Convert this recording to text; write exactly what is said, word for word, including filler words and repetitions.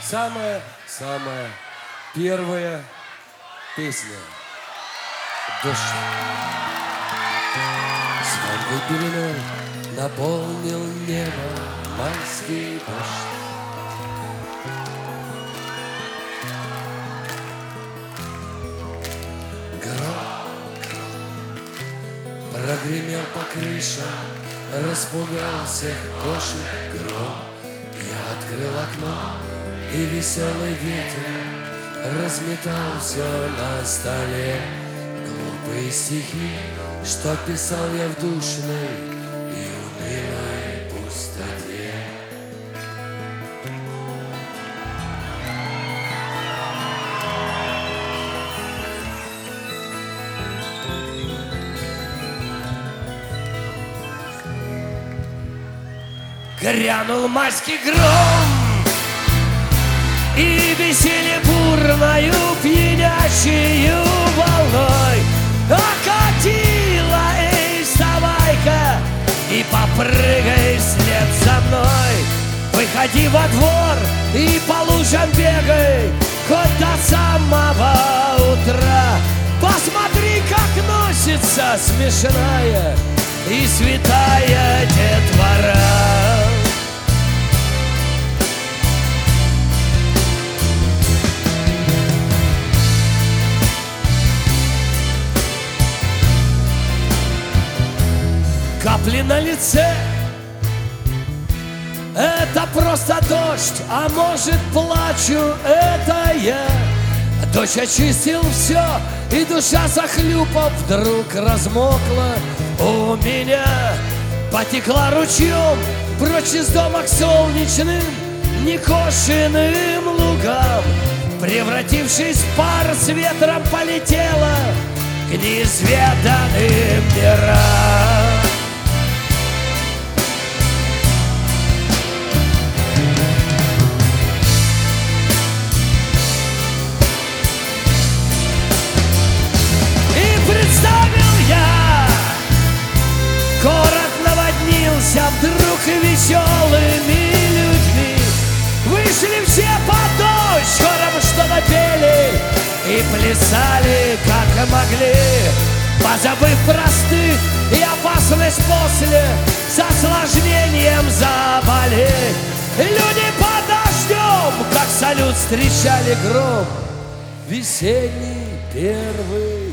самая-самая первая песня. Дождь. Звонкой пеленой наполнил небо майский дождь. Гром, гром прогремел по крышам, распугал всех кошек гром. Я открыл окно, и веселый ветер разметал все на столе. Глупые стихи, что писал я в душной и унылой пустоте. Грянул майский гром, и веселье бурною пьянящую волной окатила. Эй, вставай-ка и попрыгай вслед за мной. Выходи во двор и по лужам бегай хоть до самого утра. Посмотри, как носится смешная и святая детвора. Капли на лице — это просто дождь, а может, плачу, это я. Дождь очистил все, и душа, захлюпав, вдруг размокла у меня. Потекла ручьем прочь из дома к солнечным некошенным лугам. Превратившись в пар, с ветром полетела к неизведанным мирам. Вдруг веселыми людьми вышли все под дождь, хором что-то пели и плясали, как могли, позабыв простых и опасность после с осложнением заболеть. Люди под дождем, как салют, встречали гром весенний первый.